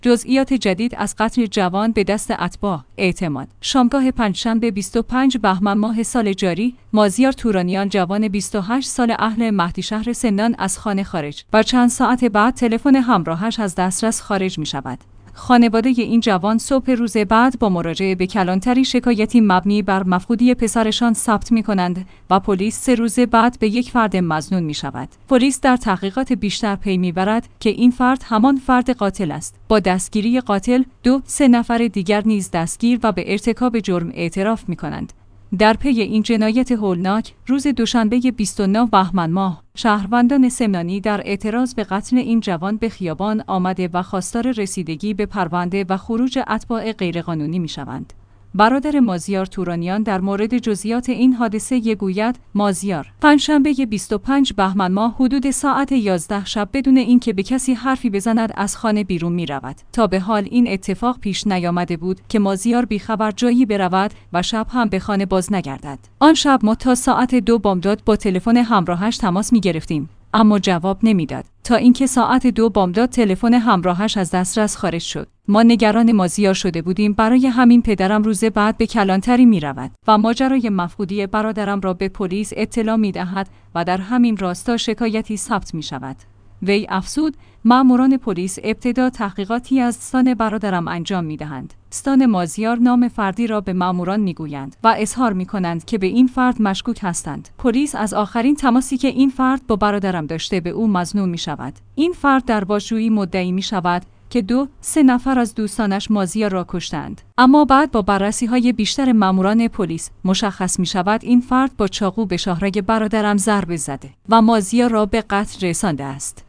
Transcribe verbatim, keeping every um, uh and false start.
جزئیات جدید از قتل جوان به دست اتباع. اعتماد. شامگاه پنجشنبه بیست و پنج بهمن ماه سال جاری، مازیار تورانیان جوان بیست و هشت سال اهل مهدیشهر سمنان از خانه خارج و چند ساعت بعد تلفن همراهش از دسترس خارج می شود. خانواده این جوان صبح روز بعد با مراجعه به کلانتری شکایتی مبنی بر مفقودی پسرشان ثبت می کنند و پلیس سه روز بعد به یک فرد مظنون می شود. پلیس در تحقیقات بیشتر پی می برد که این فرد همان فرد قاتل است. با دستگیری قاتل، دو سه نفر دیگر نیز دستگیر و به ارتکاب جرم اعتراف می کنند. در پی این جنایت هولناک، روز دوشنبه بیست و نه بهمن ماه، شهروندان سمنانی در اعتراض به قتل این جوان به خیابان آمده و خواستار رسیدگی به پرونده و خروج اتباع غیرقانونی می‌شوند. برادر مازیار تورانیان در مورد جزئیات این حادثه گوید: مازیار پنجشنبه بیست و پنج بهمن ماه حدود ساعت یازده شب بدون اینکه به کسی حرفی بزند از خانه بیرون می رود. تا به حال این اتفاق پیش نیامده بود که مازیار بیخبر جایی برود و شب هم به خانه باز نگردد. آن شب ما تا ساعت دو بامداد با تلفن همراهش تماس می گرفتیم، اما جواب نمیداد، تا اینکه ساعت دو بامداد تلفن همراهش از دسترس خارج شد. ما نگران مازیار شده بودیم، برای همین پدرم روز بعد به کلانتری می رود و ماجرای مفقودی برادرم را به پلیس اطلاع می دهد و در همین راستا شکایتی ثبت می شود. وی افزود: مأموران پلیس ابتدا تحقیقاتی از استان برادرم انجام می دهند. استان مازیار نام فردی را به مأموران می گویند و اظهار می کنند که به این فرد مشکوک هستند. پلیس از آخرین تماسی که این فرد با برادرم داشته به او مظنون می شود. این فرد در بازجویی مدعی می شود که دو سه نفر از دوستانش مازیار را کشتند، اما بعد با بررسی‌های بیشتر مأموران پلیس مشخص می شود این فرد با چاقو به شاهرگ برادرم ضربه زده و مازیار را به قتل رسانده است.